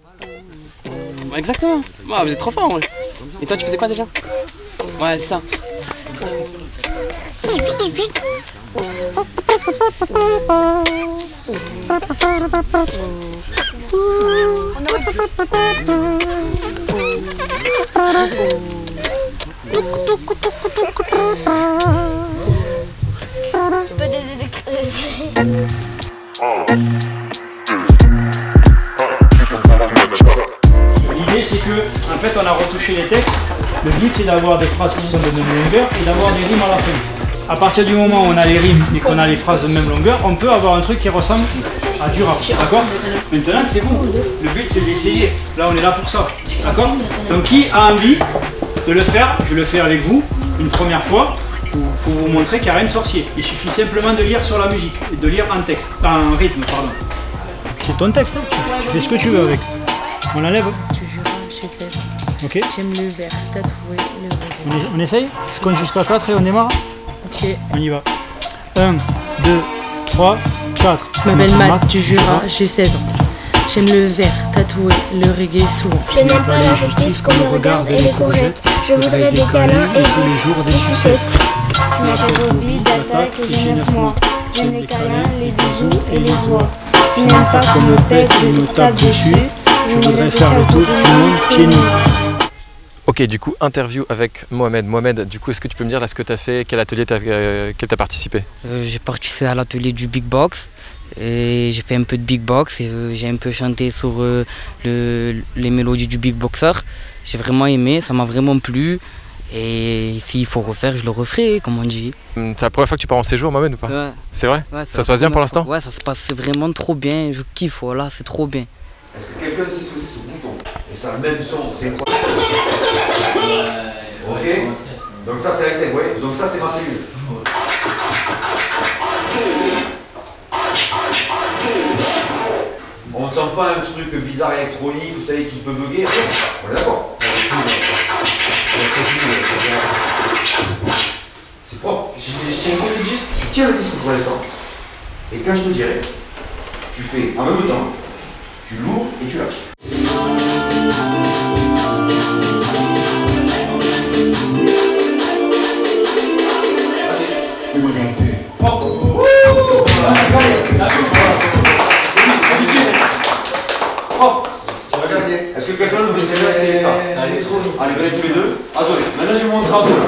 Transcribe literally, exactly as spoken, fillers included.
Exactement. Oh, vous êtes trop fort en vrai. Et toi tu faisais quoi déjà? Ouais c'est ça. Tu peux t'aider de creuser. L'idée c'est que, en fait, on a retouché les textes. Le but c'est d'avoir des phrases qui sont de même longueur et d'avoir des rimes à la fin. À partir du moment où on a les rimes et qu'on a les phrases de même longueur, on peut avoir un truc qui ressemble à du rap, d'accord? Maintenant c'est vous. Le but c'est d'essayer. Là on est là pour ça, d'accord? Donc qui a envie de le faire? Je le fais avec vous une première fois pour vous montrer qu'il n'y a rien de sorcier. Il suffit simplement de lire sur la musique et de lire en texte, en rythme, pardon. C'est ton texte, hein? Tu fais ce que tu veux avec. On l'enlève? Tu juras, je sais. Ok. J'aime le vert, tatoué, le On, est- on essaye? Je compte jusqu'à quatre et on démarre? Ok. On y va. un, deux, trois, quatre. Je m'appelle Matt, du Jura, j'ai seize ans. J'aime le vert, tatoué, le reggae souvent. Je n'aime pas la justice qu'on me regarde et les courgettes. Je voudrais des câlins et tous les jours des des sucettes. sucettes. Je m'appelle Bobby, d'attaque et j'ai neuf mois. J'aime les câlins, les bisous et les oies. Je n'aime pas qu'on me pète et me tape dessus. Je voudrais faire le tour du monde pieds nus. Ok, du coup, interview avec Mohamed. Mohamed, du coup, est-ce que tu peux me dire là ce que tu as fait, quel atelier tu as euh, participé? Euh, j'ai participé à l'atelier du big box et j'ai fait un peu de big box et euh, j'ai un peu chanté sur euh, le, les mélodies du big boxer. J'ai vraiment aimé, ça m'a vraiment plu et s'il faut refaire, je le referai, comme on dit. C'est la première fois que tu pars en séjour, Mohamed, ou pas? Ouais. C'est vrai? Ouais, Ça se passe bien pour l'instant? Ouais, ça se passe vraiment trop bien, je kiffe, voilà, c'est trop bien. Est-ce que quelqu'un sait ce que c'est ce bouton? Et ça a le même son, c'est quoi? Ok. Donc ça c'est rectangle, ouais. Donc ça c'est ma cellule. On ne sent pas un truc bizarre électronique, vous savez, qui peut bugger. On est d'accord? C'est propre. Je, je tiens que le disque, tu tiens le disque pour l'instant. Et quand je te dirai, tu fais en même temps, tu l'ouvres et tu lâches. Est-ce que quelqu'un veut essayer ça? Ça allait trop vite. Allez, venez tous les deux. Attendez, maintenant je vais vous montrer à deux.